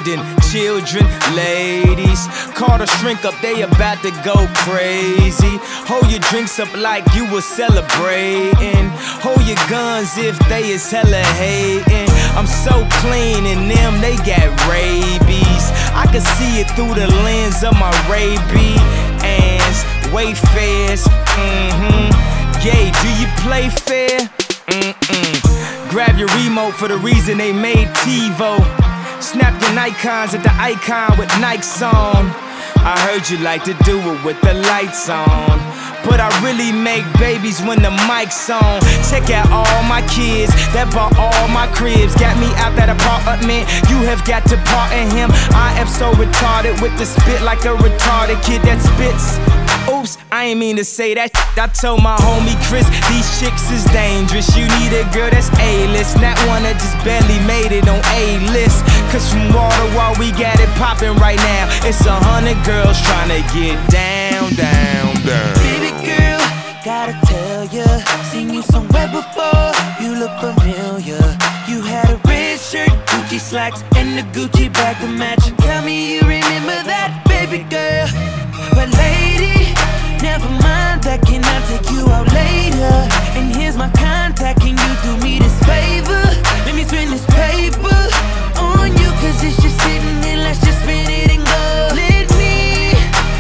abandoned children, ladies. Call the shrink up, they about to go crazy. Hold your drinks up like you was celebrating. Hold your guns if they is hella hating. I'm so clean and them, they got rabies. I can see it through the lens of my Ray-Bans. Wayfarers, Gay, do you play fair? Grab your remote for the reason they made TiVo. Snap your Nikons at the icon with Nikes on. I heard you like to do it with the lights on, but I really make babies when the mic's on. Check out all my kids that bought all my cribs. Got me out that apartment, you have got to pardon him. I am so retarded with the spit like a retarded kid that spits. Oops, I ain't mean to say that. I told my homie Chris, these chicks is dangerous. You need a girl that's A-list, not one that just barely made it on A-list. Cause from water while we got it poppin' right now, it's 100 girls tryna get down, down, down. Baby girl, gotta tell ya, seen you somewhere before, you look familiar. You had a red shirt, Gucci slacks, and a Gucci bag to match. Tell me you remember that, baby girl. But lady, never mind that, can I take you out later? And here's my contact, can you do me this favor? Let me spend this paper on you, cause it's just sitting there, let's just spin it and go. Let me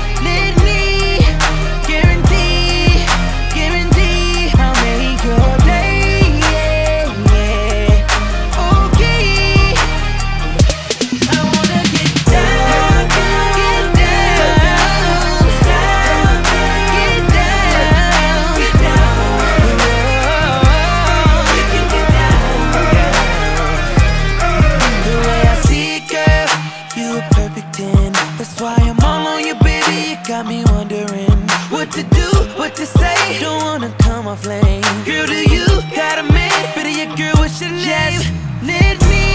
guarantee I'll make your day, yeah. Okay, I wanna get down, get down, get down, get down. The way I see it, girl, you a perfect 10. That's why I'm all on you, baby. You got me wondering what to do, what to say. Don't wanna come off lame. Girl, do you got a man? Better your girl, what's your name? Just let me